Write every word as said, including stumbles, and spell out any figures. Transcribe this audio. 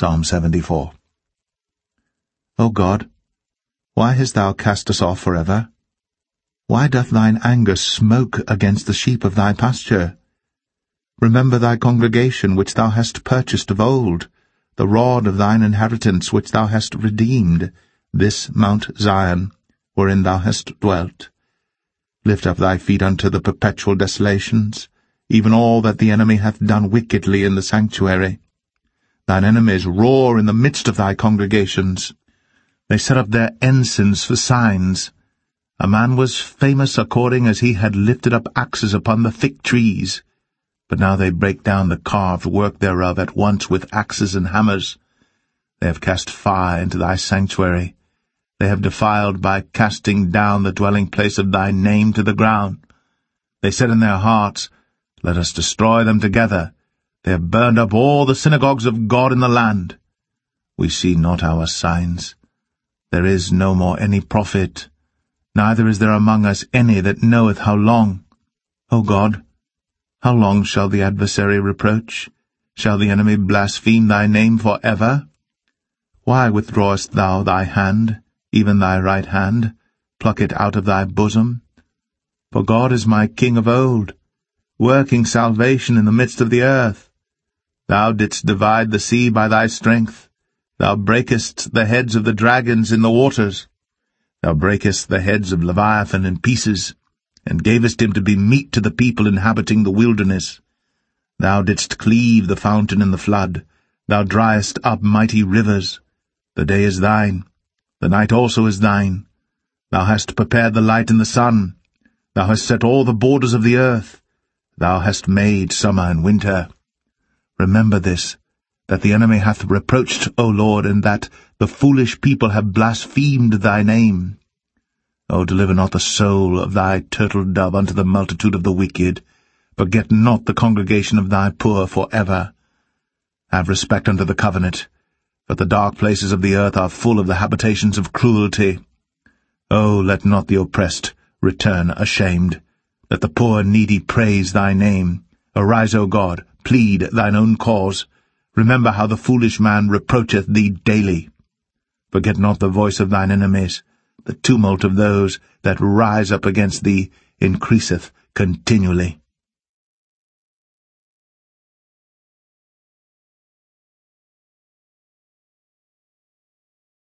Psalm seventy-four. O God, why hast thou cast us off for ever? Why doth thine anger smoke against the sheep of thy pasture? Remember thy congregation which thou hast purchased of old, the rod of thine inheritance which thou hast redeemed, this Mount Zion, wherein thou hast dwelt. Lift up thy feet unto the perpetual desolations, even all that the enemy hath done wickedly in the sanctuary. Thine enemies roar in the midst of thy congregations. They set up their ensigns for signs. A man was famous according as he had lifted up axes upon the thick trees. But now they break down the carved work thereof at once with axes and hammers. They have cast fire into thy sanctuary. They have defiled by casting down the dwelling place of thy name to the ground. They said in their hearts, Let us destroy them together. They have burned up all the synagogues of God in the land. We see not our signs. There is no more any prophet, neither is there among us any that knoweth how long. O God, how long shall the adversary reproach? Shall the enemy blaspheme thy name for ever? Why withdrawest thou thy hand, even thy right hand? Pluck it out of thy bosom. For God is my King of old, working salvation in the midst of the earth. Thou didst divide the sea by thy strength. Thou breakest the heads of the dragons in the waters. Thou breakest the heads of Leviathan in pieces, and gavest him to be meat to the people inhabiting the wilderness. Thou didst cleave the fountain in the flood. Thou driest up mighty rivers. The day is thine. The night also is thine. Thou hast prepared the light in the sun. Thou hast set all the borders of the earth. Thou hast made summer and winter. Remember this, that the enemy hath reproached, O Lord, and that the foolish people have blasphemed thy name. O deliver not the soul of thy turtle-dove unto the multitude of the wicked. Forget not the congregation of thy poor for ever. Have respect unto the covenant, for the dark places of the earth are full of the habitations of cruelty. O let not the oppressed return ashamed. Let the poor and needy praise thy name. Arise, O God, plead thine own cause. Remember how the foolish man reproacheth thee daily. Forget not the voice of thine enemies. The tumult of those that rise up against thee increaseth continually.